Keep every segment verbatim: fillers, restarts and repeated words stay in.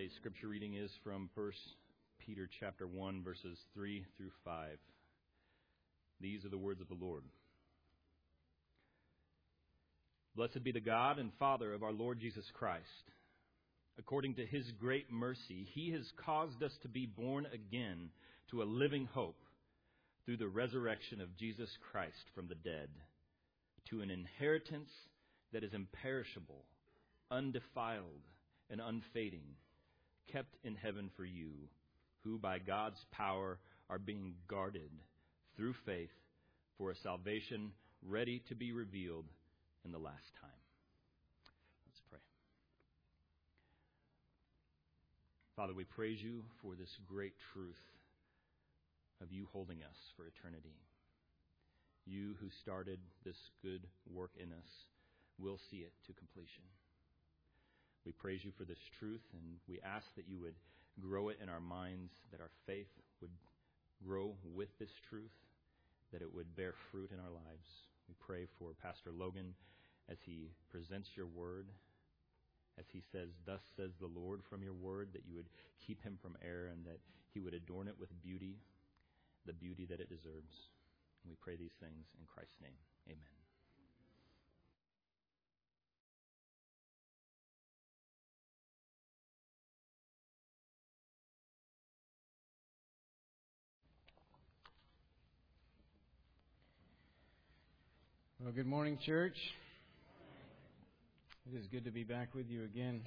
Today's scripture reading is from First Peter chapter one, verses three through five. These are the words of the Lord. Blessed be the God and Father of our Lord Jesus Christ. According to his great mercy, he has caused us to be born again to a living hope through the resurrection of Jesus Christ from the dead, to an inheritance that is imperishable, undefiled, and unfading, kept in heaven for you, who by God's power are being guarded through faith for a salvation ready to be revealed in the last time. Let's pray. Father, we praise you for this great truth of you holding us for eternity. You who started this good work in us will see it to completion. We praise you for this truth, and we ask that you would grow it in our minds, that our faith would grow with this truth, that it would bear fruit in our lives. We pray for Pastor Logan as he presents your word, as he says, "Thus says the Lord," from your word, that you would keep him from error and that he would adorn it with beauty, the beauty that it deserves. We pray these things in Christ's name. Amen. Well, good morning, church. It is good to be back with you again.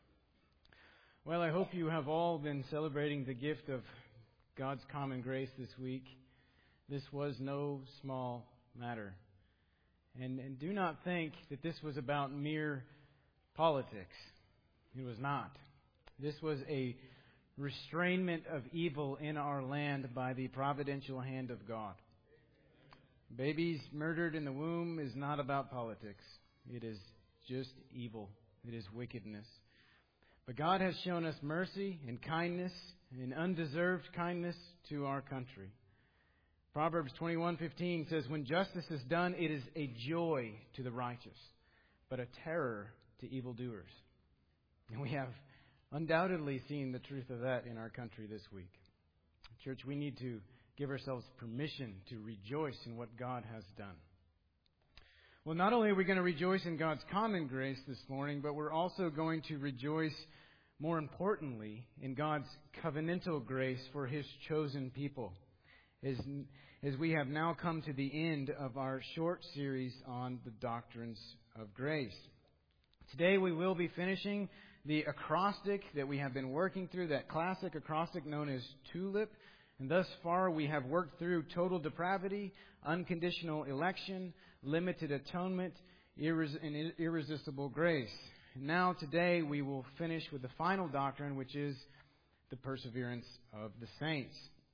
Well, I hope you have all been celebrating the gift of God's common grace this week. This was no small matter. And, and do not think that this was about mere politics. It was not. This was a restrainment of evil in our land by the providential hand of God. Babies murdered in the womb is not about politics. It is just evil. It is wickedness. But God has shown us mercy and kindness and undeserved kindness to our country. Proverbs twenty-one fifteen says, "When justice is done, it is a joy to the righteous, but a terror to evildoers." And we have undoubtedly seen the truth of that in our country this week. Church, we need to give ourselves permission to rejoice in what God has done. Well, not only are we going to rejoice in God's common grace this morning, but we're also going to rejoice, more importantly, in God's covenantal grace for His chosen people, as, as we have now come to the end of our short series on the doctrines of grace. Today we will be finishing the acrostic that we have been working through, that classic acrostic known as TULIP. And thus far, we have worked through total depravity, unconditional election, limited atonement, irres- and irresistible grace. And now, today, we will finish with the final doctrine, which is the perseverance of the saints.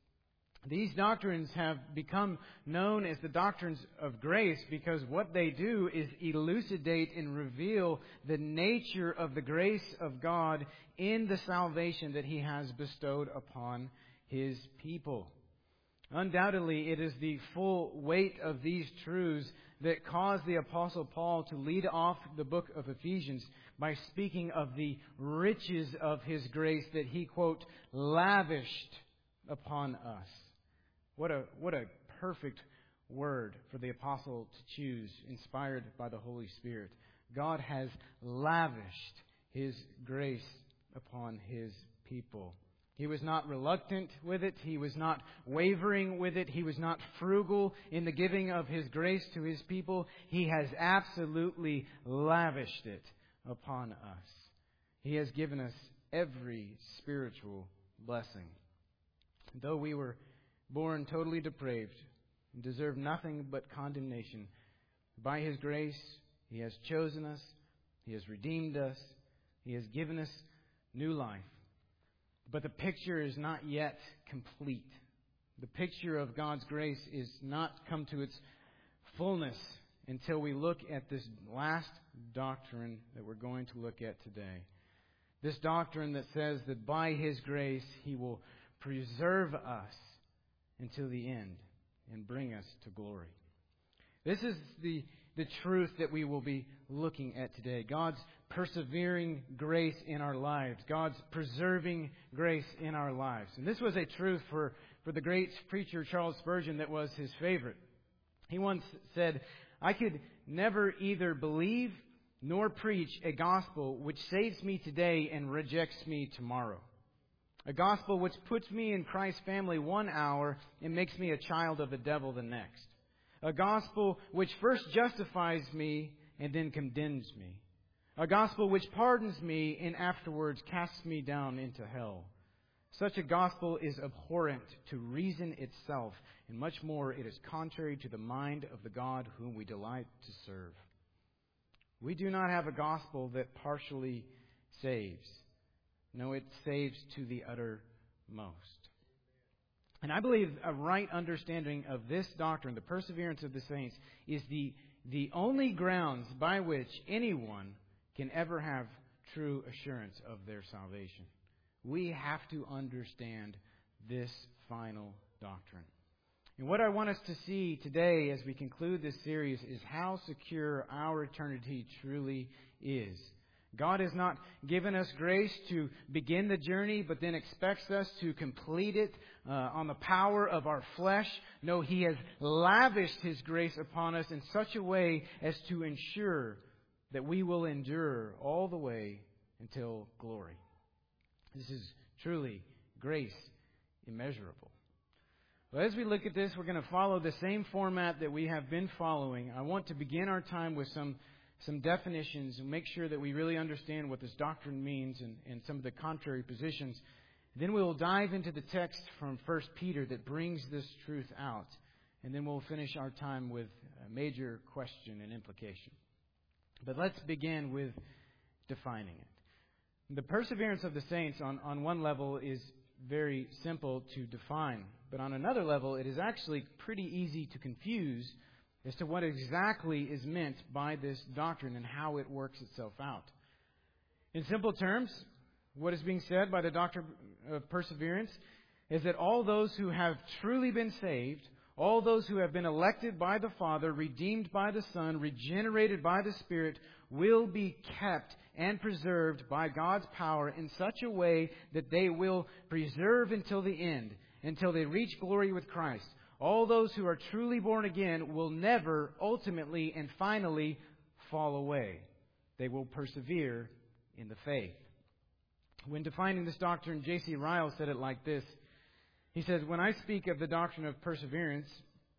These doctrines have become known as the doctrines of grace because what they do is elucidate and reveal the nature of the grace of God in the salvation that He has bestowed upon His people. Undoubtedly, it is the full weight of these truths that caused the Apostle Paul to lead off the book of Ephesians by speaking of the riches of His grace that He, quote, lavished upon us. What a, what a perfect word for the Apostle to choose, inspired by the Holy Spirit. God has lavished His grace upon His people. He was not reluctant with it. He was not wavering with it. He was not frugal in the giving of His grace to His people. He has absolutely lavished it upon us. He has given us every spiritual blessing. Though we were born totally depraved and deserve nothing but condemnation, by His grace, He has chosen us. He has redeemed us. He has given us new life. But the picture is not yet complete. The picture of God's grace is not come to its fullness until we look at this last doctrine that we're going to look at today. This doctrine that says that by His grace He will preserve us until the end and bring us to glory. This is the the truth that we will be looking at today. God's persevering grace in our lives. God's preserving grace in our lives. And this was a truth for, for the great preacher Charles Spurgeon that was his favorite. He once said, "I could never either believe nor preach a gospel which saves me today and rejects me tomorrow. A gospel which puts me in Christ's family one hour and makes me a child of the devil the next. A gospel which first justifies me and then condemns me. A gospel which pardons me and afterwards casts me down into hell. Such a gospel is abhorrent to reason itself, and much more it is contrary to the mind of the God whom we delight to serve." We do not have a gospel that partially saves. No, it saves to the uttermost. And I believe a right understanding of this doctrine, the perseverance of the saints, is the, the only grounds by which anyone can ever have true assurance of their salvation. We have to understand this final doctrine. And what I want us to see today as we conclude this series is how secure our eternity truly is. God has not given us grace to begin the journey, but then expects us to complete it uh, on the power of our flesh. No, He has lavished His grace upon us in such a way as to ensure that we will endure all the way until glory. This is truly grace immeasurable. Well, as we look at this, we're going to follow the same format that we have been following. I want to begin our time with some some definitions and make sure that we really understand what this doctrine means and, and some of the contrary positions. Then we'll dive into the text from First Peter that brings this truth out. And then we'll finish our time with a major question and implication. But let's begin with defining it. The perseverance of the saints on, on one level is very simple to define. But on another level, it is actually pretty easy to confuse as to what exactly is meant by this doctrine and how it works itself out. In simple terms, what is being said by the doctrine of perseverance is that all those who have truly been saved, all those who have been elected by the Father, redeemed by the Son, regenerated by the Spirit, will be kept and preserved by God's power in such a way that they will preserve until the end, until they reach glory with Christ. All those who are truly born again will never ultimately and finally fall away. They will persevere in the faith. When defining this doctrine, J C Ryle said it like this. He says, "When I speak of the doctrine of perseverance,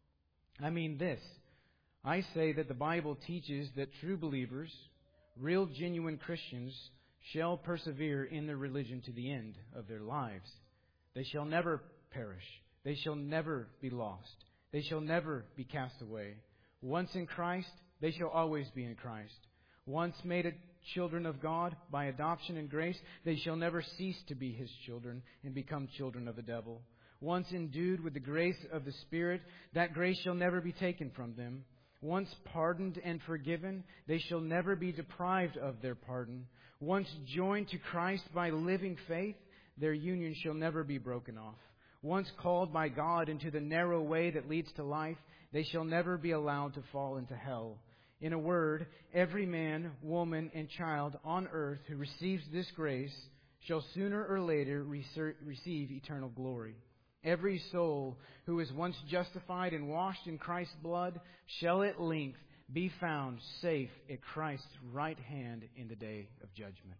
I mean this. I say that the Bible teaches that true believers, real genuine Christians, shall persevere in their religion to the end of their lives. They shall never perish. They shall never be lost. They shall never be cast away. Once in Christ, they shall always be in Christ. Once made a children of God by adoption and grace, they shall never cease to be His children and become children of the devil. Once endued with the grace of the Spirit, that grace shall never be taken from them. Once pardoned and forgiven, they shall never be deprived of their pardon. Once joined to Christ by living faith, their union shall never be broken off. Once called by God into the narrow way that leads to life, they shall never be allowed to fall into hell. In a word, every man, woman, and child on earth who receives this grace shall sooner or later receive eternal glory. Every soul who is once justified and washed in Christ's blood shall at length be found safe at Christ's right hand in the day of judgment."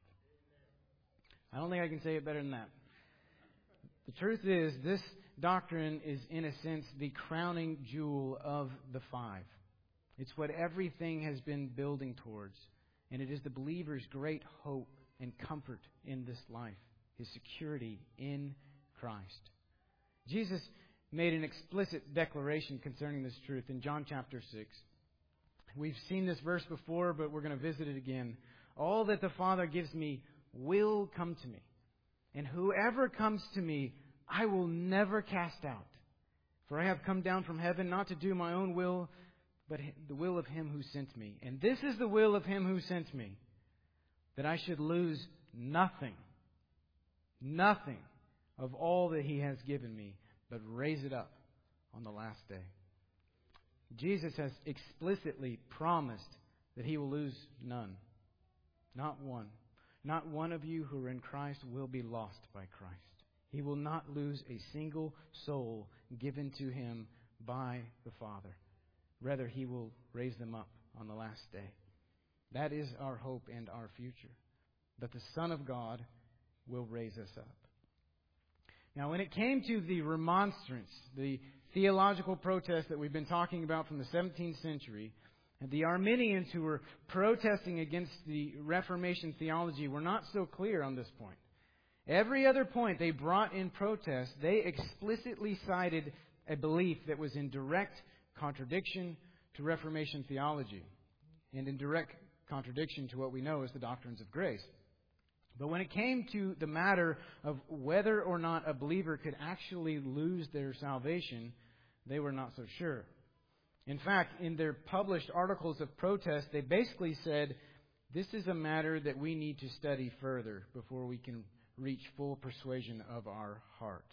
I don't think I can say it better than that. The truth is, this doctrine is, in a sense, the crowning jewel of the five. It's what everything has been building towards. And it is the believer's great hope and comfort in this life, his security in Christ. Jesus made an explicit declaration concerning this truth in John chapter six. We've seen this verse before, but we're going to visit it again. "All that the Father gives me will come to me. And whoever comes to me, I will never cast out. For I have come down from heaven not to do my own will, but the will of Him who sent me. And this is the will of Him who sent me, that I should lose nothing, nothing of all that He has given me, but raise it up on the last day." Jesus has explicitly promised that He will lose none. Not one. Not one of you who are in Christ will be lost by Christ. He will not lose a single soul given to Him by the Father. Rather, He will raise them up on the last day. That is our hope and our future. That the Son of God will raise us up. Now, when it came to the remonstrance, the theological protest that we've been talking about from the seventeenth century, and the Arminians who were protesting against the Reformation theology were not so clear on this point. Every other point they brought in protest, they explicitly cited a belief that was in direct contradiction to Reformation theology and in direct contradiction to what we know as the doctrines of grace. But when it came to the matter of whether or not a believer could actually lose their salvation, they were not so sure. In fact, in their published articles of protest, they basically said, this is a matter that we need to study further before we can reach full persuasion of our hearts.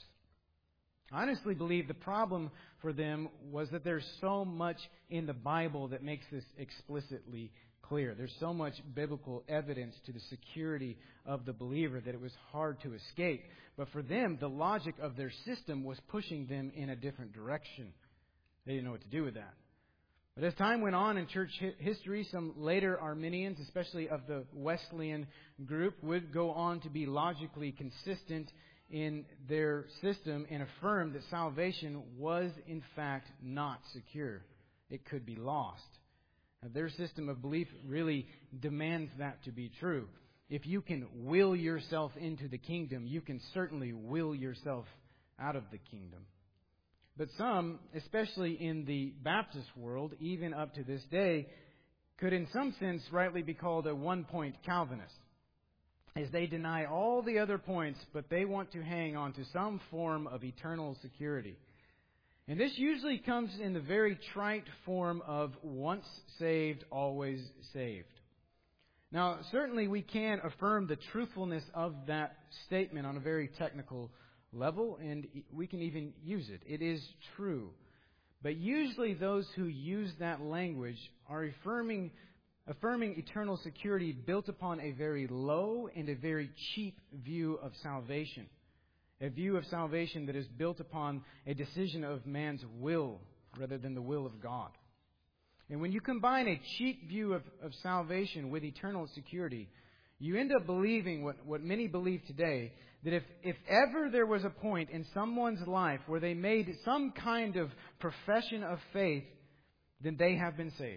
I honestly believe the problem for them was that there's so much in the Bible that makes this explicitly clear. There's so much biblical evidence to the security of the believer that it was hard to escape. But for them, the logic of their system was pushing them in a different direction. They didn't know what to do with that. But as time went on in church history, some later Arminians, especially of the Wesleyan group, would go on to be logically consistent in their system and affirm that salvation was in fact not secure. It could be lost. Now, their system of belief really demands that to be true. If you can will yourself into the kingdom, you can certainly will yourself out of the kingdom. But some, especially in the Baptist world, even up to this day, could in some sense rightly be called a one-point Calvinist, as they deny all the other points, but they want to hang on to some form of eternal security. And this usually comes in the very trite form of once saved, always saved. Now, certainly we can affirm the truthfulness of that statement on a very technical level, and we can even use it. It is true. But usually those who use that language are affirming, affirming eternal security built upon a very low and a very cheap view of salvation. A view of salvation that is built upon a decision of man's will rather than the will of God. And when you combine a cheap view of, of salvation with eternal security, you end up believing what, what many believe today, that if, if ever there was a point in someone's life where they made some kind of profession of faith, then they have been saved.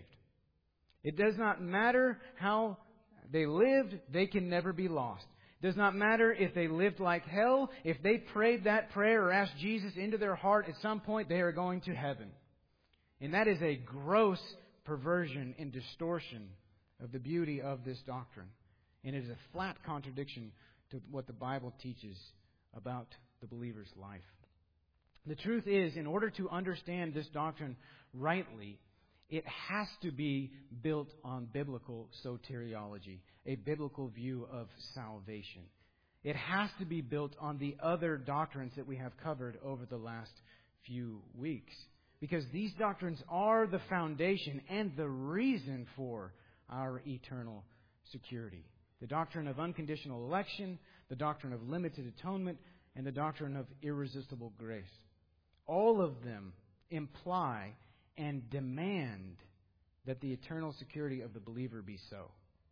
It does not matter how they lived, they can never be lost. It does not matter if they lived like hell. If they prayed that prayer or asked Jesus into their heart, at some point they are going to heaven. And that is a gross perversion and distortion of the beauty of this doctrine. And it is a flat contradiction to what the Bible teaches about the believer's life. The truth is, in order to understand this doctrine rightly, it has to be built on biblical soteriology, a biblical view of salvation. It has to be built on the other doctrines that we have covered over the last few weeks. Because these doctrines are the foundation and the reason for our eternal security. The doctrine of unconditional election, the doctrine of limited atonement, and the doctrine of irresistible grace. All of them imply and demand that the eternal security of the believer be so.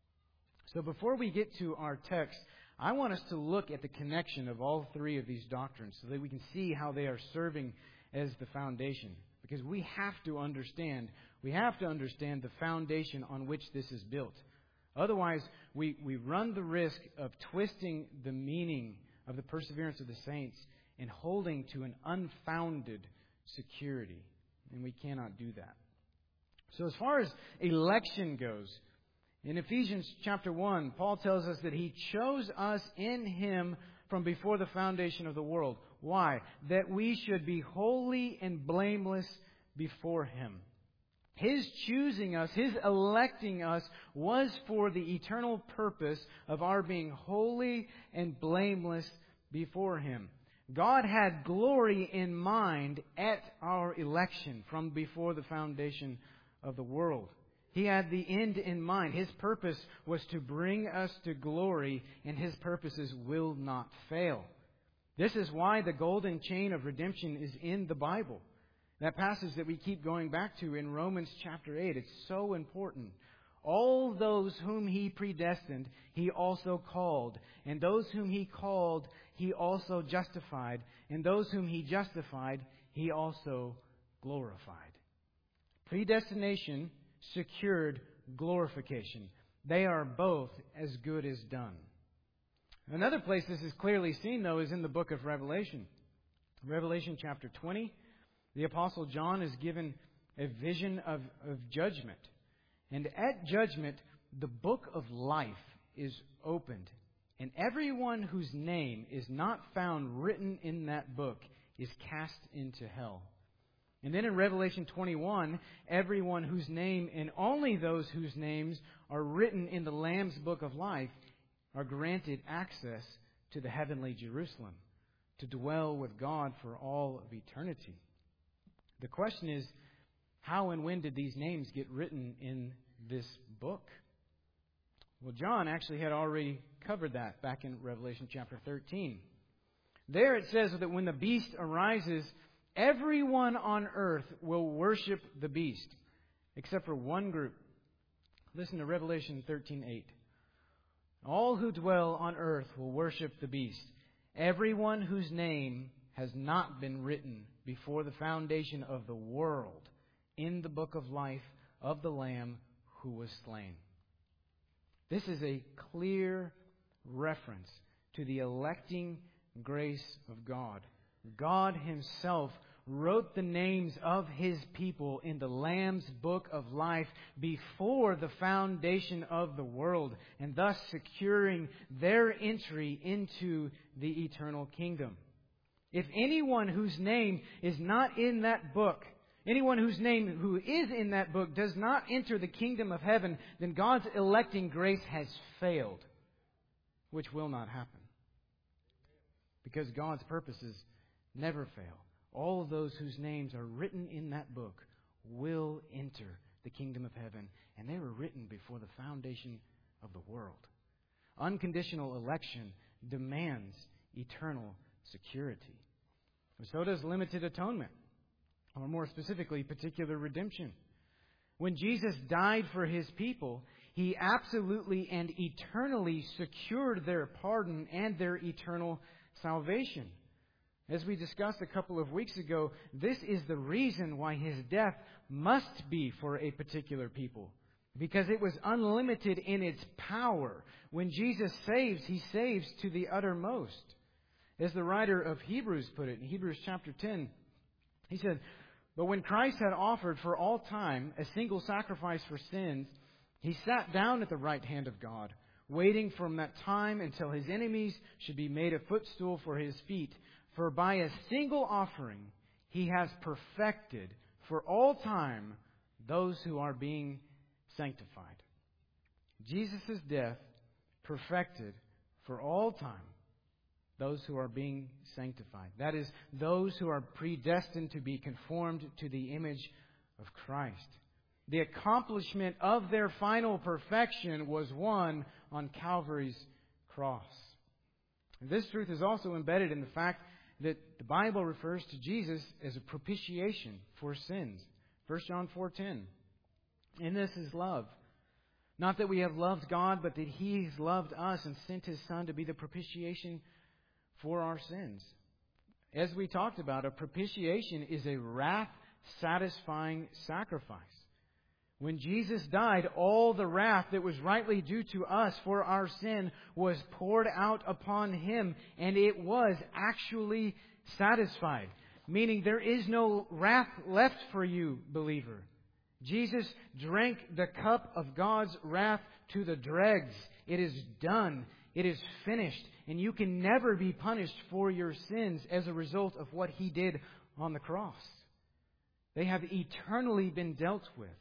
So before we get to our text, I want us to look at the connection of all three of these doctrines so that we can see how they are serving as the foundation. Because we have to understand, we have to understand the foundation on which this is built. Otherwise, we, we run the risk of twisting the meaning of the perseverance of the saints and holding to an unfounded security. And we cannot do that. So as far as election goes, in Ephesians chapter one, Paul tells us that He chose us in Him from before the foundation of the world. Why? That we should be holy and blameless before Him. His choosing us, His electing us, was for the eternal purpose of our being holy and blameless before Him. God had glory in mind at our election from before the foundation of the world. He had the end in mind. His purpose was to bring us to glory, and His purposes will not fail. This is why the golden chain of redemption is in the Bible. That passage that we keep going back to in Romans chapter eight, it's so important. All those whom He predestined, He also called. And those whom He called, He also justified. And those whom He justified, He also glorified. Predestination secured glorification. They are both as good as done. Another place this is clearly seen, though, is in the book of Revelation. Revelation chapter twenty, the Apostle John is given a vision of, of judgment. And at judgment, the book of life is opened. And everyone whose name is not found written in that book is cast into hell. And then in Revelation twenty-one, everyone whose name and only those whose names are written in the Lamb's book of life are granted access to the heavenly Jerusalem to dwell with God for all of eternity. The question is, how and when did these names get written in this book? Well, John actually had already covered that back in Revelation chapter thirteen. There it says that when the beast arises, everyone on earth will worship the beast, except for one group. Listen to Revelation thirteen eight. All who dwell on earth will worship the beast, everyone whose name has not been written before the foundation of the world in the book of life of the Lamb who was slain. This is a clear reference to the electing grace of God. God Himself wrote the names of His people in the Lamb's book of life before the foundation of the world, and thus securing their entry into the eternal kingdom. If anyone whose name is not in that book, anyone whose name who is in that book does not enter the kingdom of heaven, then God's electing grace has failed, which will not happen. Because God's purposes never fail. All of those whose names are written in that book will enter the kingdom of heaven, and they were written before the foundation of the world. Unconditional election demands eternal security. So does limited atonement, or more specifically, particular redemption. When Jesus died for His people, He absolutely and eternally secured their pardon and their eternal salvation. As we discussed a couple of weeks ago, this is the reason why His death must be for a particular people, because it was unlimited in its power. When Jesus saves, He saves to the uttermost. As the writer of Hebrews put it, in Hebrews chapter ten, he said, "But when Christ had offered for all time a single sacrifice for sins, He sat down at the right hand of God, waiting from that time until His enemies should be made a footstool for His feet. For by a single offering He has perfected for all time those who are being sanctified." Jesus' death perfected for all time those who are being sanctified. That is, those who are predestined to be conformed to the image of Christ. The accomplishment of their final perfection was won on Calvary's cross. And this truth is also embedded in the fact that the Bible refers to Jesus as a propitiation for sins. First John four ten. In this is love. Not that we have loved God, but that He has loved us and sent His Son to be the propitiation for our sins. As we talked about, a propitiation is a wrath-satisfying sacrifice. When Jesus died, all the wrath that was rightly due to us for our sin was poured out upon Him, and it was actually satisfied. Meaning there is no wrath left for you, believer. Jesus drank the cup of God's wrath to the dregs. It is done. It is finished. And you can never be punished for your sins as a result of what He did on the cross. They have eternally been dealt with.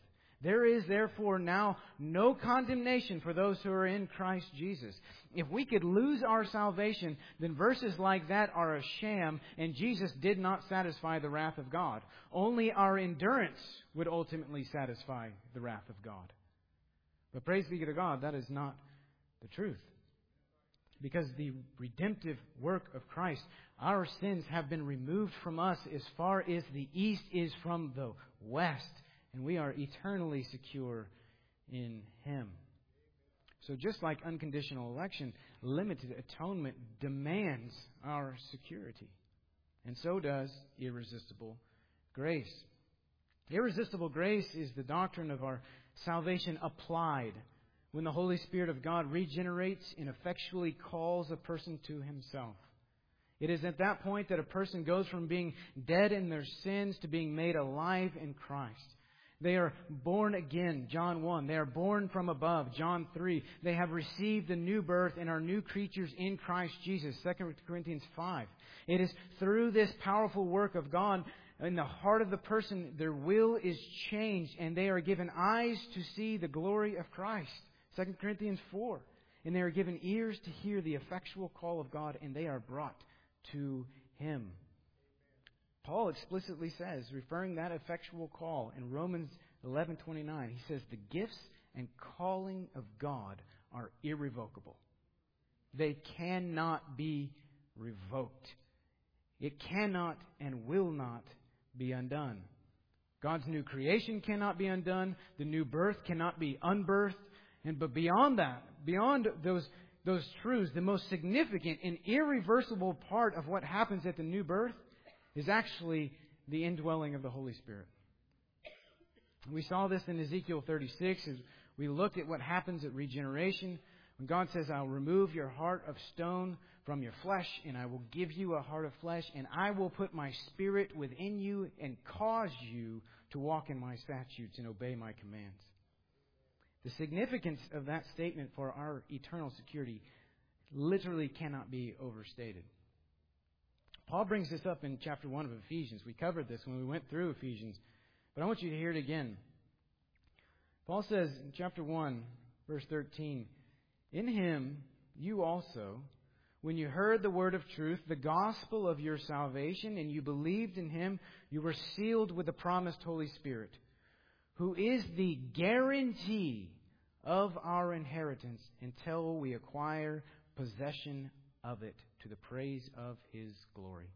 There is therefore now no condemnation for those who are in Christ Jesus. If we could lose our salvation, then verses like that are a sham, and Jesus did not satisfy the wrath of God. Only our endurance would ultimately satisfy the wrath of God. But praise be to God, that is not the truth. Because the redemptive work of Christ, our sins have been removed from us as far as the east is from the west. And we are eternally secure in Him. So just like unconditional election, limited atonement demands our security. And so does irresistible grace. Irresistible grace is the doctrine of our salvation applied when the Holy Spirit of God regenerates and effectually calls a person to Himself. It is at that point that a person goes from being dead in their sins to being made alive in Christ. They are born again, John one. They are born from above, John three. They have received the new birth and are new creatures in Christ Jesus, Second Corinthians five. It is through this powerful work of God in the heart of the person, their will is changed and they are given eyes to see the glory of Christ, Second Corinthians four. And they are given ears to hear the effectual call of God, and they are brought to Him. Paul explicitly says, referring that effectual call in Romans eleven twenty-nine, he says, the gifts and calling of God are irrevocable. They cannot be revoked. It cannot and will not be undone. God's new creation cannot be undone. The new birth cannot be unbirthed. And but beyond that, beyond those those truths, the most significant and irreversible part of what happens at the new birth is actually the indwelling of the Holy Spirit. We saw this in Ezekiel thirty-six as we looked at what happens at regeneration. When God says, I'll remove your heart of stone from your flesh, and I will give you a heart of flesh, and I will put my Spirit within you and cause you to walk in my statutes and obey my commands. The significance of that statement for our eternal security literally cannot be overstated. Paul brings this up in chapter one of Ephesians. We covered this when we went through Ephesians, but I want you to hear it again. Paul says in chapter one, verse thirteen, in Him you also, when you heard the word of truth, the gospel of your salvation, and you believed in Him, you were sealed with the promised Holy Spirit, who is the guarantee of our inheritance until we acquire possession of it to the praise of His glory.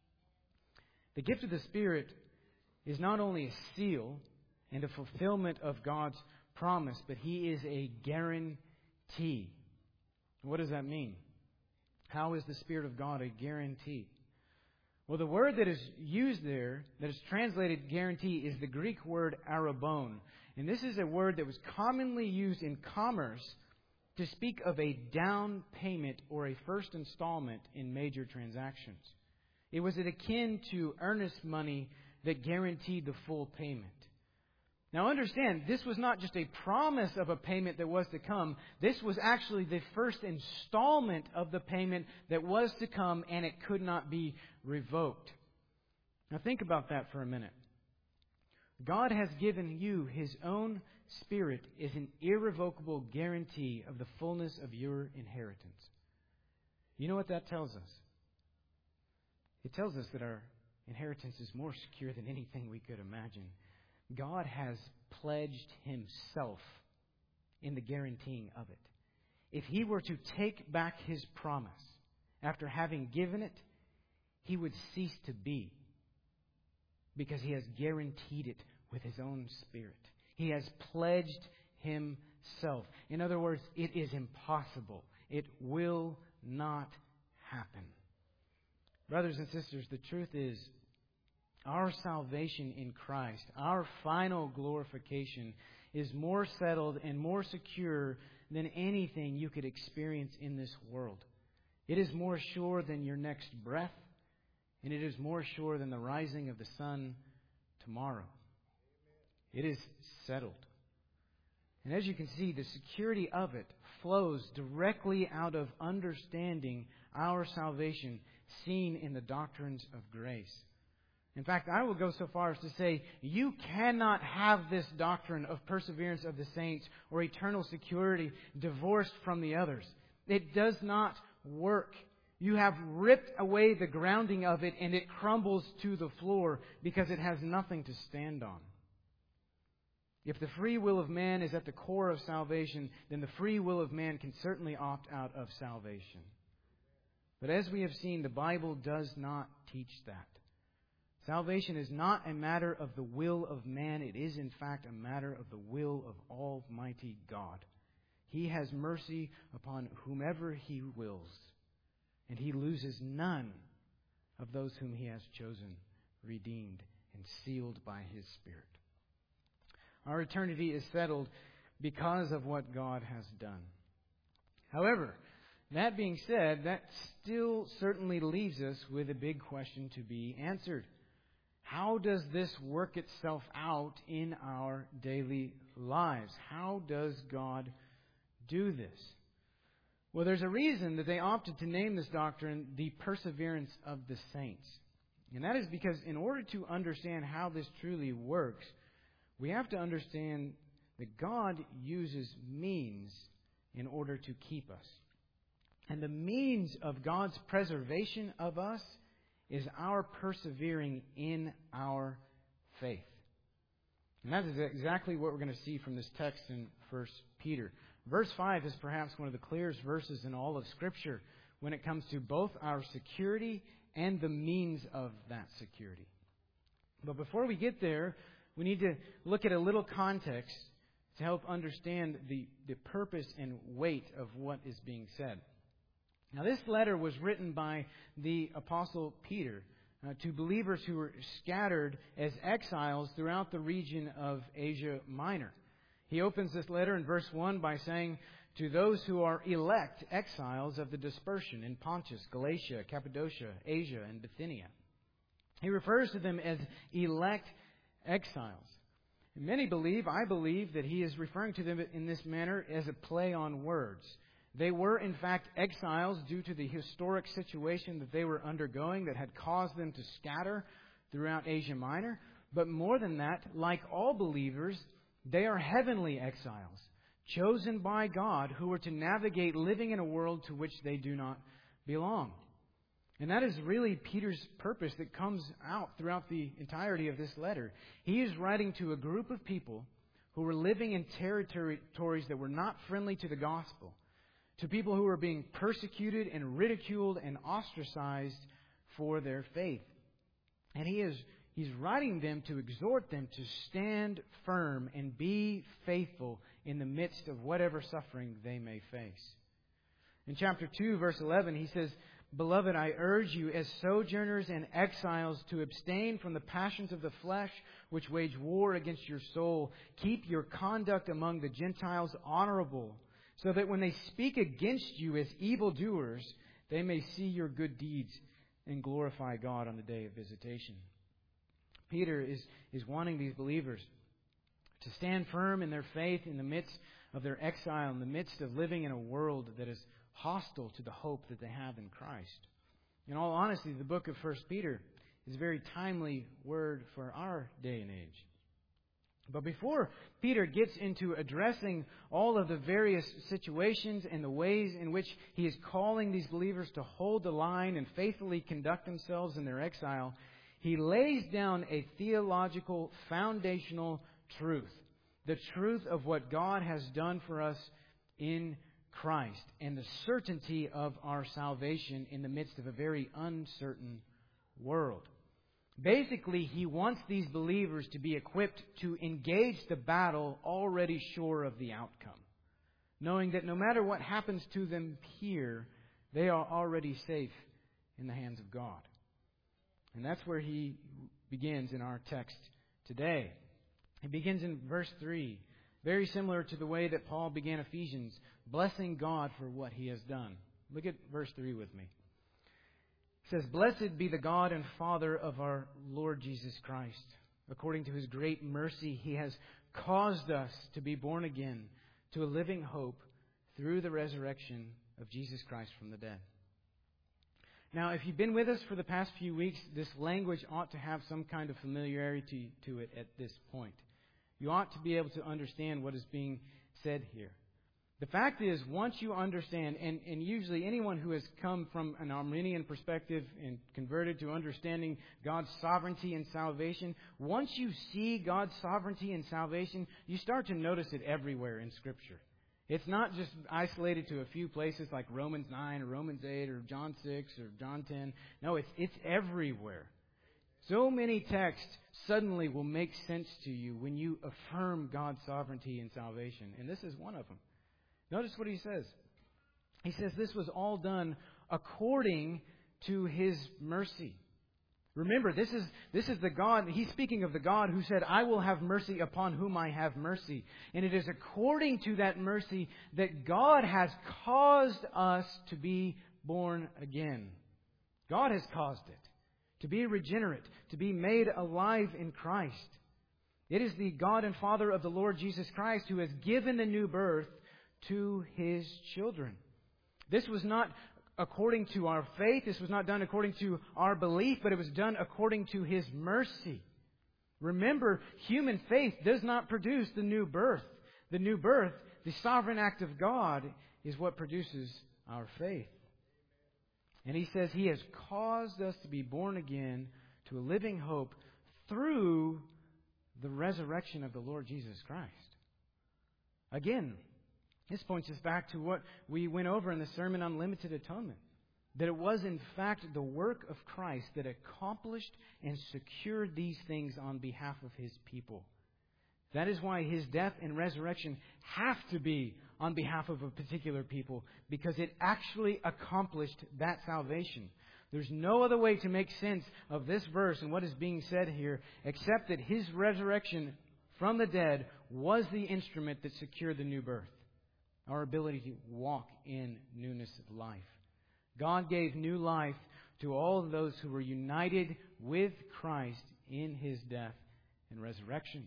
The gift of the Spirit is not only a seal and a fulfillment of God's promise, but He is a guarantee. What does that mean? How is the Spirit of God a guarantee? Well, the word that is used there, that is translated guarantee, is the Greek word arabon. And this is a word that was commonly used in commerce to speak of a down payment or a first installment in major transactions. It was akin to earnest money that guaranteed the full payment. Now understand, this was not just a promise of a payment that was to come. This was actually the first installment of the payment that was to come, and it could not be revoked. Now think about that for a minute. God has given you His own Spirit as an irrevocable guarantee of the fullness of your inheritance. You know what that tells us? It tells us that our inheritance is more secure than anything we could imagine. God has pledged Himself in the guaranteeing of it. If He were to take back His promise after having given it, He would cease to be, because He has guaranteed it with His own Spirit. He has pledged Himself. In other words, it is impossible. It will not happen. Brothers and sisters, the truth is, our salvation in Christ, our final glorification, is more settled and more secure than anything you could experience in this world. It is more sure than your next breath, and it is more sure than the rising of the sun tomorrow. It is settled. And as you can see, the security of it flows directly out of understanding our salvation seen in the doctrines of grace. In fact, I will go so far as to say you cannot have this doctrine of perseverance of the saints or eternal security divorced from the others. It does not work. You have ripped away the grounding of it and it crumbles to the floor because it has nothing to stand on. If the free will of man is at the core of salvation, then the free will of man can certainly opt out of salvation. But as we have seen, the Bible does not teach that. Salvation is not a matter of the will of man. It is, in fact, a matter of the will of Almighty God. He has mercy upon whomever He wills, and He loses none of those whom He has chosen, redeemed, and sealed by His Spirit. Our eternity is settled because of what God has done. However, that being said, that still certainly leaves us with a big question to be answered. How does this work itself out in our daily lives? How does God do this? Well, there's a reason that they opted to name this doctrine the perseverance of the saints. And that is because in order to understand how this truly works, we have to understand that God uses means in order to keep us. And the means of God's preservation of us is our persevering in our faith. And that is exactly what we're going to see from this text in First Peter. Verse five is perhaps one of the clearest verses in all of Scripture when it comes to both our security and the means of that security. But before we get there, we need to look at a little context to help understand the, the purpose and weight of what is being said. Now, this letter was written by the Apostle Peter uh, to believers who were scattered as exiles throughout the region of Asia Minor. He opens this letter in verse one by saying, to those who are elect exiles of the dispersion in Pontus, Galatia, Cappadocia, Asia, and Bithynia. He refers to them as elect exiles. Many believe, I believe, that he is referring to them in this manner as a play on words. They were, in fact, exiles due to the historic situation that they were undergoing that had caused them to scatter throughout Asia Minor. But more than that, like all believers, they are heavenly exiles, chosen by God, who are to navigate living in a world to which they do not belong. And that is really Peter's purpose that comes out throughout the entirety of this letter. He is writing to a group of people who were living in territories that were not friendly to the gospel, to people who were being persecuted and ridiculed and ostracized for their faith. And he is he's writing them to exhort them to stand firm and be faithful in the midst of whatever suffering they may face. In chapter two, verse eleven, he says, Beloved, I urge you as sojourners and exiles to abstain from the passions of the flesh which wage war against your soul. Keep your conduct among the Gentiles honorable, so that when they speak against you as evildoers, they may see your good deeds and glorify God on the day of visitation. Peter is, is wanting these believers to stand firm in their faith in the midst of their exile, in the midst of living in a world that is hostile to the hope that they have in Christ. In all honesty, the book of First Peter is a very timely word for our day and age. But before Peter gets into addressing all of the various situations and the ways in which he is calling these believers to hold the line and faithfully conduct themselves in their exile, he lays down a theological, foundational truth. The truth of what God has done for us in Christ and the certainty of our salvation in the midst of a very uncertain world. Basically, he wants these believers to be equipped to engage the battle already sure of the outcome, knowing that no matter what happens to them here, they are already safe in the hands of God. And that's where he begins in our text today. He begins in verse three, very similar to the way that Paul began Ephesians, blessing God for what He has done. Look at verse three with me. It says, Blessed be the God and Father of our Lord Jesus Christ. According to His great mercy, He has caused us to be born again to a living hope through the resurrection of Jesus Christ from the dead. Now, if you've been with us for the past few weeks, this language ought to have some kind of familiarity to it at this point. You ought to be able to understand what is being said here. The fact is, once you understand, and, and usually anyone who has come from an Arminian perspective and converted to understanding God's sovereignty and salvation, once you see God's sovereignty and salvation, you start to notice it everywhere in Scripture. It's not just isolated to a few places like Romans nine or Romans eight or John six or John ten. No, it's it's everywhere. So many texts suddenly will make sense to you when you affirm God's sovereignty and salvation. And this is one of them. Notice what he says. He says this was all done according to His mercy. Remember, this is this is the God, he's speaking of the God who said, I will have mercy upon whom I have mercy. And it is according to that mercy that God has caused us to be born again. God has caused it. To be regenerate, to be made alive in Christ. It is the God and Father of the Lord Jesus Christ who has given the new birth to His children. This was not according to our faith. This was not done according to our belief, but it was done according to His mercy. Remember, human faith does not produce the new birth. The new birth, the sovereign act of God, is what produces our faith. And he says He has caused us to be born again to a living hope through the resurrection of the Lord Jesus Christ. Again, this points us back to what we went over in the Sermon on Limited Atonement. That it was in fact the work of Christ that accomplished and secured these things on behalf of His people. That is why His death and resurrection have to be on behalf of a particular people, because it actually accomplished that salvation. There's no other way to make sense of this verse and what is being said here except that His resurrection from the dead was the instrument that secured the new birth. Our ability to walk in newness of life. God gave new life to all of those who were united with Christ in His death and resurrection.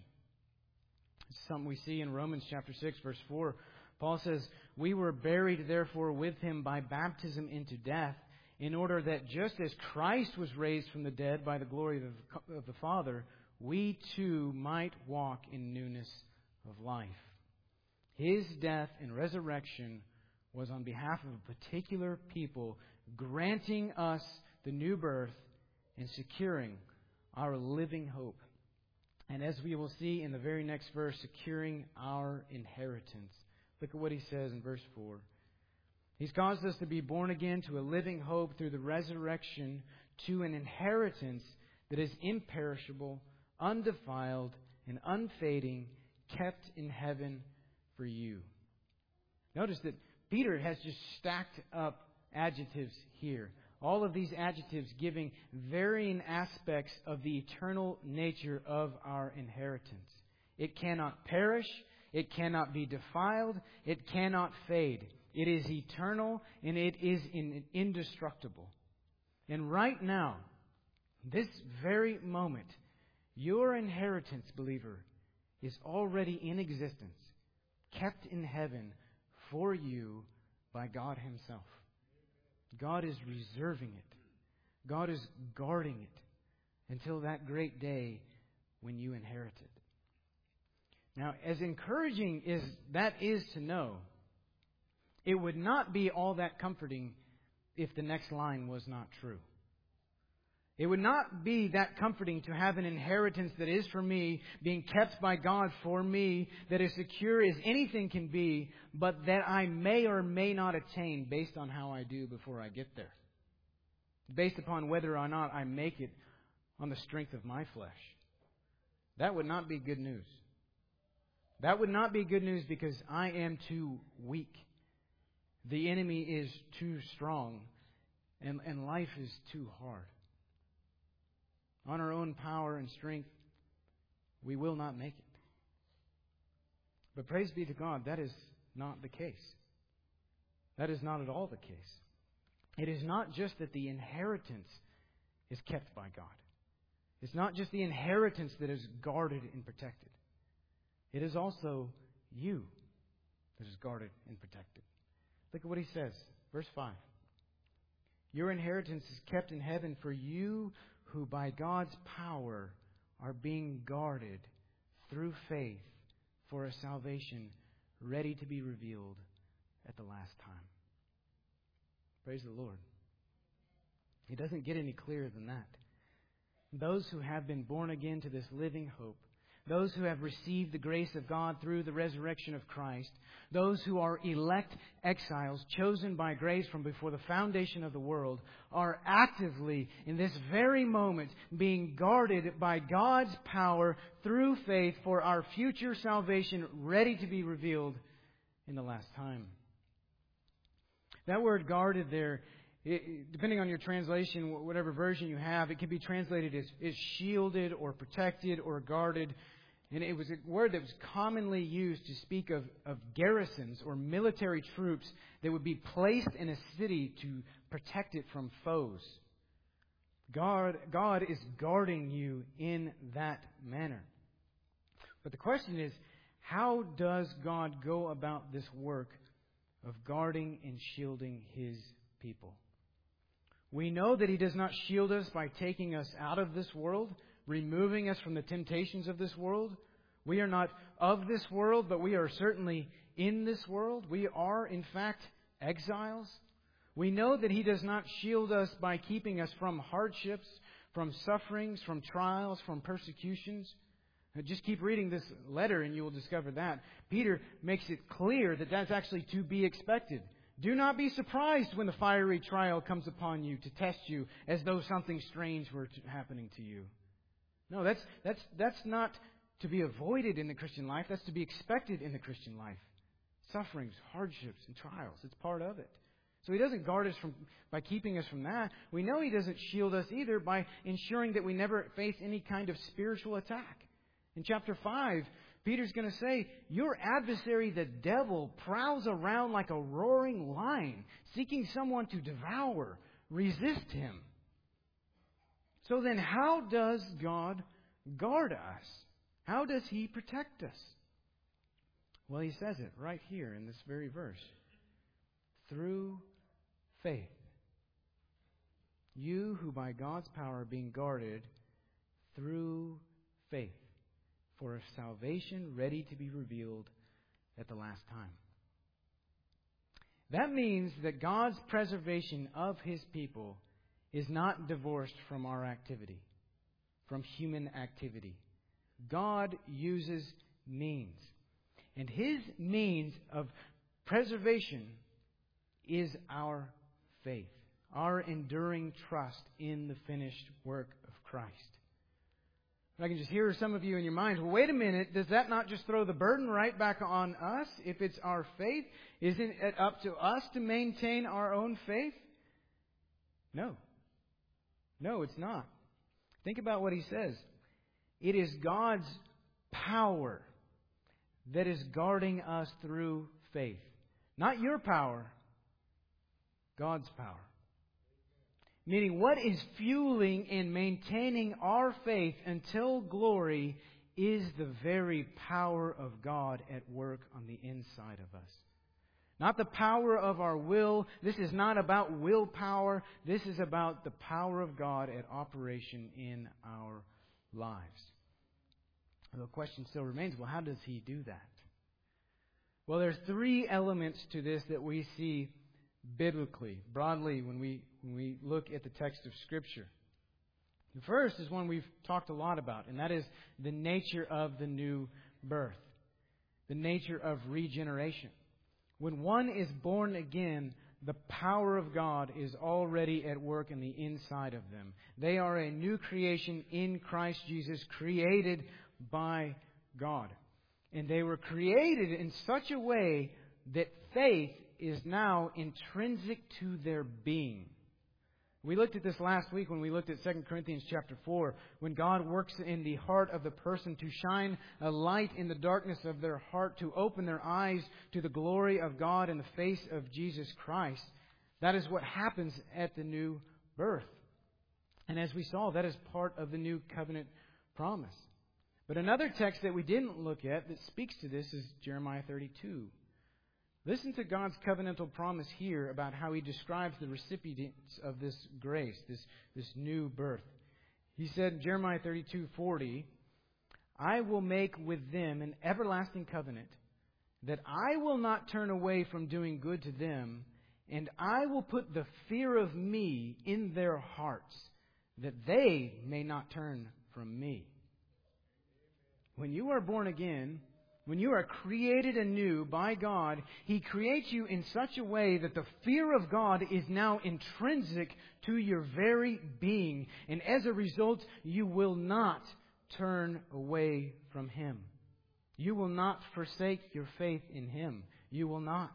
It's something we see in Romans chapter six, verse four. Paul says, we were buried therefore with Him by baptism into death, in order that just as Christ was raised from the dead by the glory of the Father, we too might walk in newness of life. His death and resurrection was on behalf of a particular people, granting us the new birth and securing our living hope. And as we will see in the very next verse, securing our inheritance. Look at what he says in verse four. He's caused us to be born again to a living hope through the resurrection to an inheritance that is imperishable, undefiled, and unfading, kept in heaven for you. Notice that Peter has just stacked up adjectives here. All of these adjectives giving varying aspects of the eternal nature of our inheritance. It cannot perish. It cannot be defiled. It cannot fade. It is eternal and it is indestructible. And right now, this very moment, your inheritance, believer, is already in existence, kept in heaven for you by God Himself. God is reserving it. God is guarding it until that great day when you inherit it. Now, as encouraging as that is to know, it would not be all that comforting if the next line was not true. It would not be that comforting to have an inheritance that is for me, being kept by God for me, that is secure as anything can be, but that I may or may not attain based on how I do before I get there. Based upon whether or not I make it on the strength of my flesh. That would not be good news. That would not be good news because I am too weak. The enemy is too strong, and, and life is too hard. On our own power and strength, we will not make it. But praise be to God, that is not the case. That is not at all the case. It is not just that the inheritance is kept by God. It's not just the inheritance that is guarded and protected. It is also you that is guarded and protected. Look at what he says. Verse five. Your inheritance is kept in heaven for you who by God's power are being guarded through faith for a salvation ready to be revealed at the last time. Praise the Lord. It doesn't get any clearer than that. Those who have been born again to this living hope, those who have received the grace of God through the resurrection of Christ, those who are elect exiles chosen by grace from before the foundation of the world, are actively, in this very moment, being guarded by God's power through faith for our future salvation ready to be revealed in the last time. That word guarded there, it, depending on your translation, whatever version you have, it can be translated as, as shielded or protected or guarded. And it was a word that was commonly used to speak of, of garrisons or military troops that would be placed in a city to protect it from foes. God, God is guarding you in that manner. But the question is, how does God go about this work of guarding and shielding His people? We know that He does not shield us by taking us out of this world, removing us from the temptations of this world. We are not of this world, but we are certainly in this world. We are, in fact, exiles. We know that He does not shield us by keeping us from hardships, from sufferings, from trials, from persecutions. Just keep reading this letter and you will discover that. Peter makes it clear that that's actually to be expected. Do not be surprised when the fiery trial comes upon you to test you as though something strange were to, happening to you. No, that's that's that's not to be avoided in the Christian life. That's to be expected in the Christian life. Sufferings, hardships, and trials. It's part of it. So He doesn't guard us from by keeping us from that. We know He doesn't shield us either by ensuring that we never face any kind of spiritual attack. In chapter five, Peter's going to say, your adversary, the devil, prowls around like a roaring lion, seeking someone to devour. Resist him. So then, how does God guard us? How does He protect us? Well, He says it right here in this very verse. Through faith. You who by God's power are being guarded through faith for a salvation ready to be revealed at the last time. That means that God's preservation of His people is not divorced from our activity, from human activity. God uses means. And His means of preservation is our faith, our enduring trust in the finished work of Christ. I can just hear some of you in your minds, well, wait a minute, does that not just throw the burden right back on us if it's our faith? Isn't it up to us to maintain our own faith? No. No, it's not. Think about what he says. It is God's power that is guarding us through faith. Not your power, God's power. Meaning, what is fueling and maintaining our faith until glory is the very power of God at work on the inside of us. Not the power of our will. This is not about willpower. This is about the power of God at operation in our lives. The question still remains, well, how does He do that? Well, there's three elements to this that we see biblically, broadly, when we when we look at the text of Scripture. The first is one we've talked a lot about, and that is the nature of the new birth, the nature of regeneration. When one is born again, the power of God is already at work in the inside of them. They are a new creation in Christ Jesus, created by God. And they were created in such a way that faith is now intrinsic to their being. We looked at this last week when we looked at Second Corinthians chapter four, when God works in the heart of the person to shine a light in the darkness of their heart, to open their eyes to the glory of God in the face of Jesus Christ. That is what happens at the new birth. And as we saw, that is part of the new covenant promise. But another text that we didn't look at that speaks to this is Jeremiah thirty-two. Listen to God's covenantal promise here about how He describes the recipients of this grace, this, this new birth. He said in Jeremiah thirty-two forty, I will make with them an everlasting covenant, that I will not turn away from doing good to them, and I will put the fear of me in their hearts, that they may not turn from me. When you are born again, when you are created anew by God, He creates you in such a way that the fear of God is now intrinsic to your very being. And as a result, you will not turn away from Him. You will not forsake your faith in Him. You will not.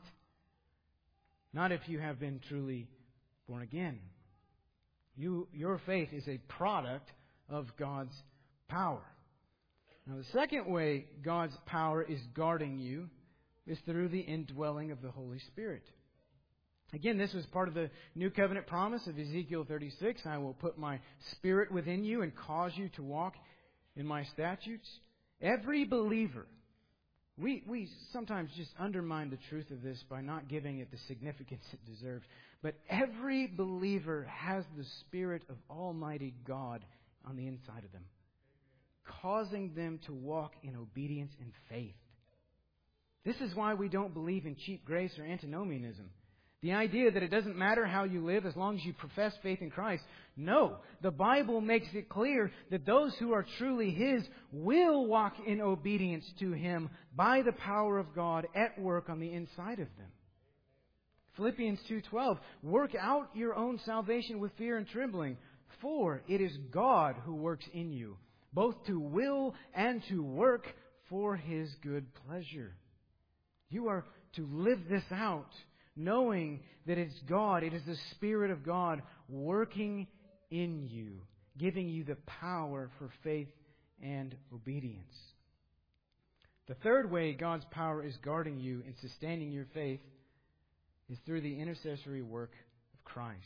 Not if you have been truly born again. You, your faith is a product of God's power. Now, the second way God's power is guarding you is through the indwelling of the Holy Spirit. Again, this was part of the New Covenant promise of Ezekiel thirty-six. I will put my Spirit within you and cause you to walk in my statutes. Every believer, we, we sometimes just undermine the truth of this by not giving it the significance it deserves. But every believer has the Spirit of Almighty God on the inside of them, causing them to walk in obedience and faith. This is why we don't believe in cheap grace or antinomianism. The idea that it doesn't matter how you live as long as you profess faith in Christ. No, the Bible makes it clear that those who are truly His will walk in obedience to Him by the power of God at work on the inside of them. Philippians two twelve, work out your own salvation with fear and trembling, for it is God who works in you, both to will and to work for His good pleasure. You are to live this out, knowing that it's God, it is the Spirit of God working in you, giving you the power for faith and obedience. The third way God's power is guarding you and sustaining your faith is through the intercessory work of Christ.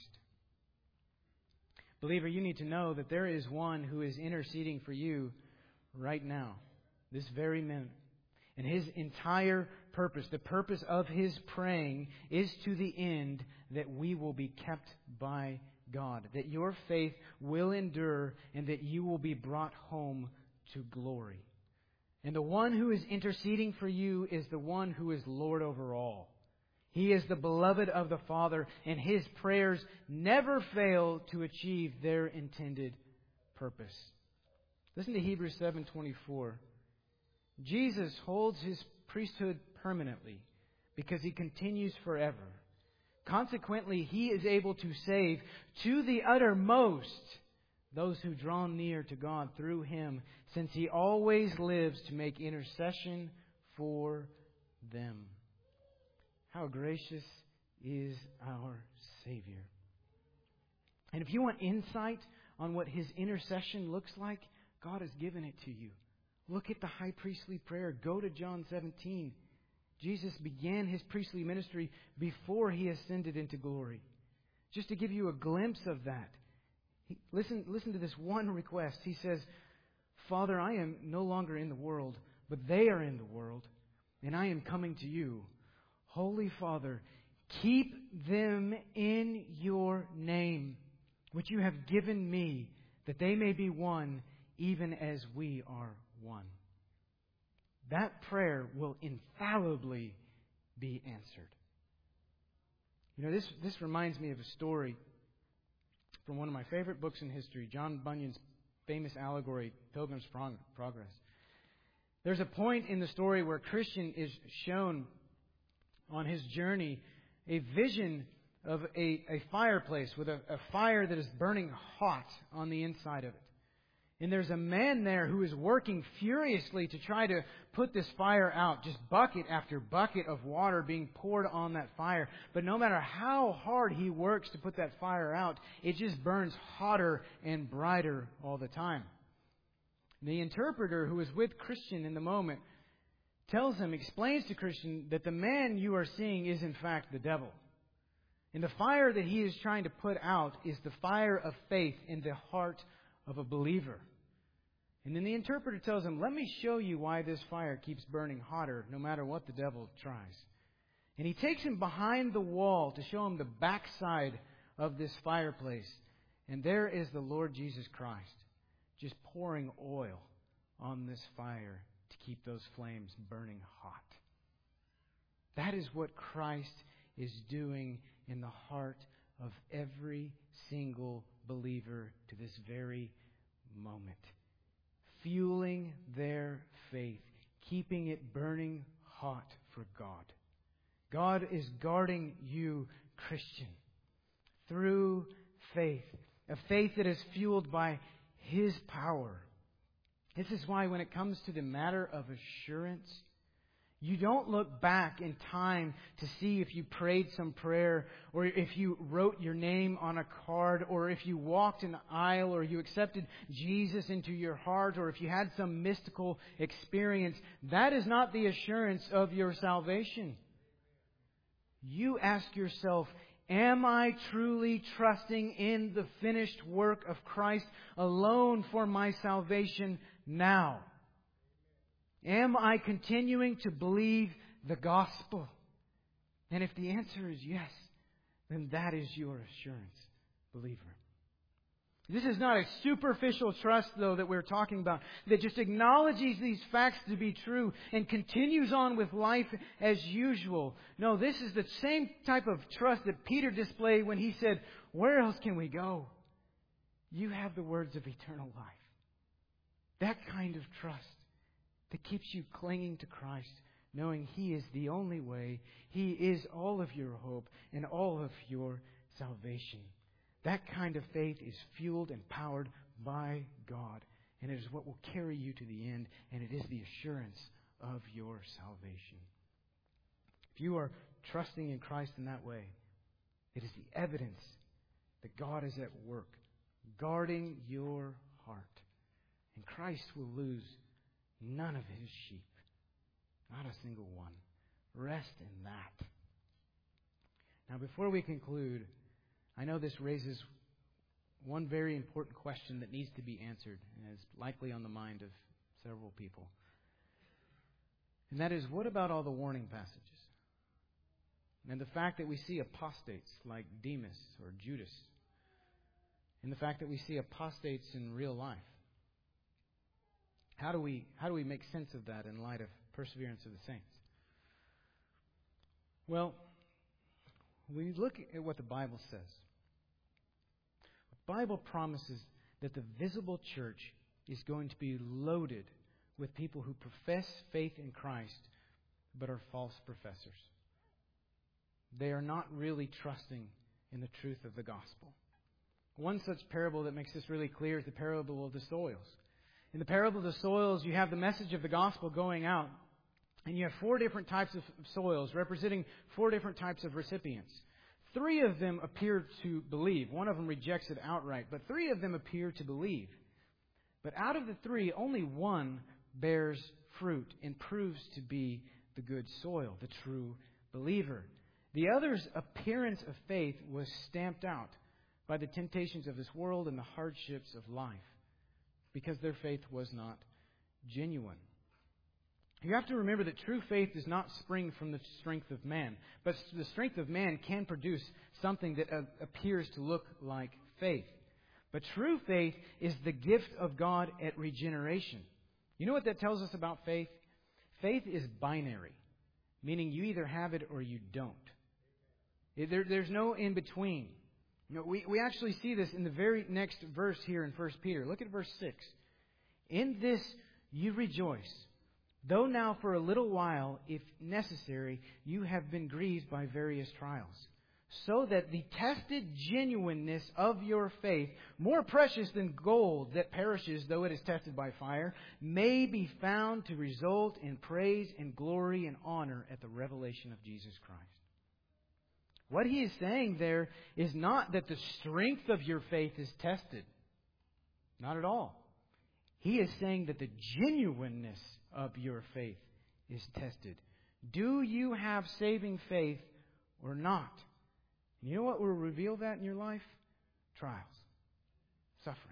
Believer, you need to know that there is one who is interceding for you right now, this very minute. And His entire purpose, the purpose of His praying, is to the end that we will be kept by God, that your faith will endure, and that you will be brought home to glory. And the one who is interceding for you is the one who is Lord over all. He is the beloved of the Father, and His prayers never fail to achieve their intended purpose. Listen to Hebrews seven twenty-four. Jesus holds His priesthood permanently because He continues forever. Consequently, He is able to save to the uttermost those who draw near to God through Him, since He always lives to make intercession for them. How gracious is our Savior. And if you want insight on what His intercession looks like, God has given it to you. Look at the high priestly prayer. Go to John seventeen. Jesus began His priestly ministry before He ascended into glory. Just to give you a glimpse of that, he, listen, listen to this one request. He says, Father, I am no longer in the world, but they are in the world, and I am coming to you. Holy Father, keep them in your name, which you have given me, that they may be one, even as we are one. That prayer will infallibly be answered. You know, this, this reminds me of a story from one of my favorite books in history, John Bunyan's famous allegory, Pilgrim's Progress. There's a point in the story where Christian is shown on his journey a vision of a, a fireplace with a, a fire that is burning hot on the inside of it. And there's a man there who is working furiously to try to put this fire out. Just bucket after bucket of water being poured on that fire. But no matter how hard he works to put that fire out, it just burns hotter and brighter all the time. The interpreter who is with Christian in the moment tells him, explains to Christian that the man you are seeing is in fact the devil. And the fire that he is trying to put out is the fire of faith in the heart of a believer. And then the interpreter tells him, let me show you why this fire keeps burning hotter no matter what the devil tries. And he takes him behind the wall to show him the backside of this fireplace. And there is the Lord Jesus Christ, just pouring oil on this fire to keep those flames burning hot. That is what Christ is doing in the heart of every single believer to this very moment. Fueling their faith, keeping it burning hot for God. God is guarding you, Christian, through faith. A faith that is fueled by His power. This is why when it comes to the matter of assurance, you don't look back in time to see if you prayed some prayer, or if you wrote your name on a card, or if you walked an aisle, or you accepted Jesus into your heart, or if you had some mystical experience. That is not the assurance of your salvation. You ask yourself, am I truly trusting in the finished work of Christ alone for my salvation now? Am I continuing to believe the gospel? And if the answer is yes, then that is your assurance, believer. This is not a superficial trust, though, that we're talking about, that just acknowledges these facts to be true and continues on with life as usual. No, this is the same type of trust that Peter displayed when he said, where else can we go? You have the words of eternal life. That kind of trust that keeps you clinging to Christ, knowing He is the only way, He is all of your hope and all of your salvation. That kind of faith is fueled and powered by God. And it is what will carry you to the end. And it is the assurance of your salvation. If you are trusting in Christ in that way, it is the evidence that God is at work, guarding your heart. And Christ will lose none of His sheep. Not a single one. Rest in that. Now, before we conclude, I know this raises one very important question that needs to be answered, and is likely on the mind of several people. And that is, what about all the warning passages? And the fact that we see apostates like Demas or Judas. And the fact that we see apostates in real life. How do we, how do we make sense of that in light of perseverance of the saints? Well, when you look at what the Bible says, the Bible promises that the visible church is going to be loaded with people who profess faith in Christ but are false professors. They are not really trusting in the truth of the gospel. One such parable that makes this really clear is the parable of the soils. In the parable of the soils, you have the message of the gospel going out, and you have four different types of soils representing four different types of recipients. Three of them appear to believe. One of them rejects it outright, but three of them appear to believe. But out of the three, only one bears fruit and proves to be the good soil, the true believer. The other's appearance of faith was stamped out by the temptations of this world and the hardships of life, because their faith was not genuine. You have to remember that true faith does not spring from the strength of man, but the strength of man can produce something that uh, appears to look like faith. But true faith is the gift of God at regeneration. You know what that tells us about faith? Faith is binary, meaning you either have it or you don't. There, there's no in between. You know, we, we actually see this in the very next verse here in First Peter. Look at verse six. In this you rejoice, though now for a little while, if necessary, you have been grieved by various trials, so that the tested genuineness of your faith, more precious than gold that perishes though it is tested by fire, may be found to result in praise and glory and honor at the revelation of Jesus Christ. What he is saying there is not that the strength of your faith is tested. Not at all. He is saying that the genuineness of your faith is tested. Do you have saving faith or not? And you know what will reveal that in your life? Trials. Sufferings.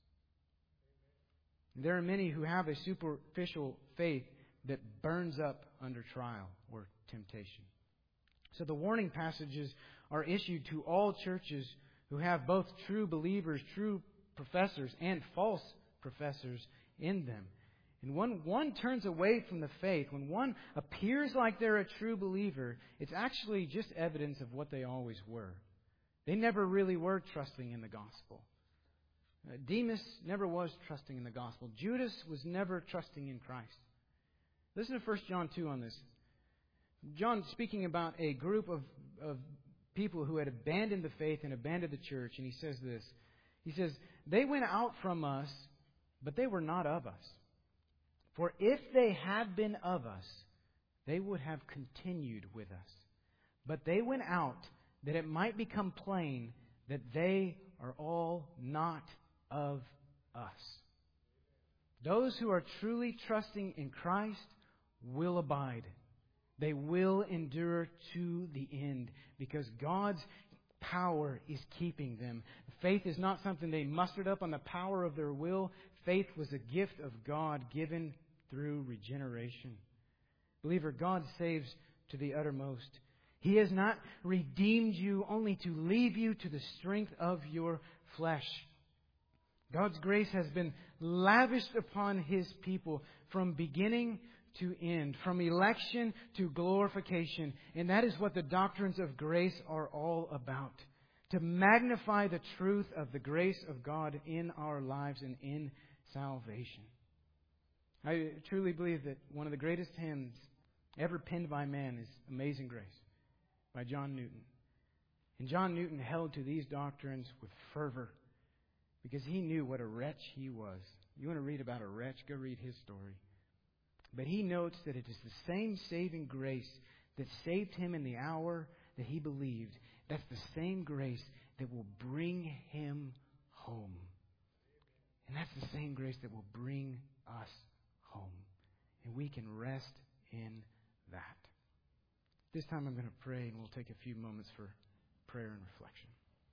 There are many who have a superficial faith that burns up under trial or temptation. So the warning passages are issued to all churches who have both true believers, true professors, and false professors in them. And when one turns away from the faith, when one appears like they're a true believer, it's actually just evidence of what they always were. They never really were trusting in the gospel. Uh, Demas never was trusting in the gospel. Judas was never trusting in Christ. Listen to First John two on this. John speaking about a group of, of people who had abandoned the faith and abandoned the church, and he says this. He says, "They went out from us, but they were not of us. For if they had been of us, they would have continued with us. But they went out that it might become plain that they are all not of us." Those who are truly trusting in Christ will abide. They will endure to the end because God's power is keeping them. Faith is not something they mustered up on the power of their will. Faith was a gift of God given through regeneration. Believer, God saves to the uttermost. He has not redeemed you only to leave you to the strength of your flesh. God's grace has been lavished upon His people from beginning to end, from election to glorification. And that is what the doctrines of grace are all about. To magnify the truth of the grace of God in our lives and in salvation. I truly believe that one of the greatest hymns ever penned by man is Amazing Grace by John Newton. And John Newton held to these doctrines with fervor because he knew what a wretch he was. You want to read about a wretch? Go read his story. But he notes that it is the same saving grace that saved him in the hour that he believed. That's the same grace that will bring him home. And that's the same grace that will bring us home. And we can rest in that. This time I'm going to pray, and we'll take a few moments for prayer and reflection.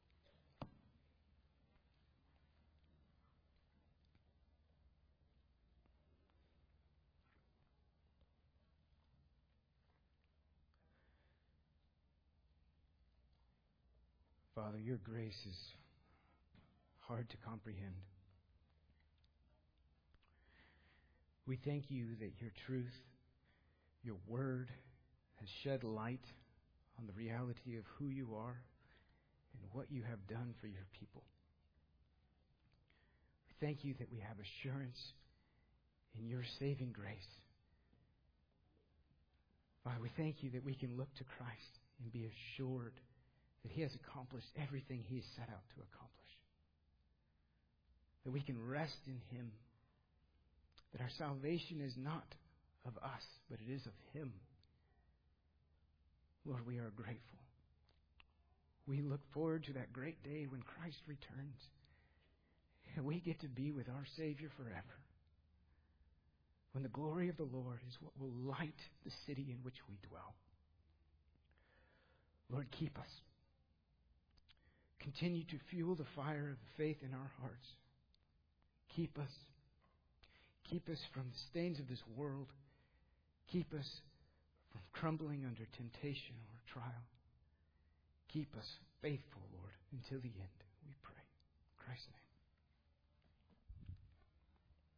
Father, your grace is hard to comprehend. We thank you that your truth, your word, has shed light on the reality of who you are and what you have done for your people. We thank you that we have assurance in your saving grace. Father, we thank you that we can look to Christ and be assured that He has accomplished everything He has set out to accomplish. That we can rest in Him. That our salvation is not of us, but it is of Him. Lord, we are grateful. We look forward to that great day when Christ returns. And we get to be with our Savior forever. When the glory of the Lord is what will light the city in which we dwell. Lord, keep us. Continue to fuel the fire of faith in our hearts. Keep us. Keep us from the stains of this world. Keep us from crumbling under temptation or trial. Keep us faithful, Lord, until the end, we pray. In Christ's name.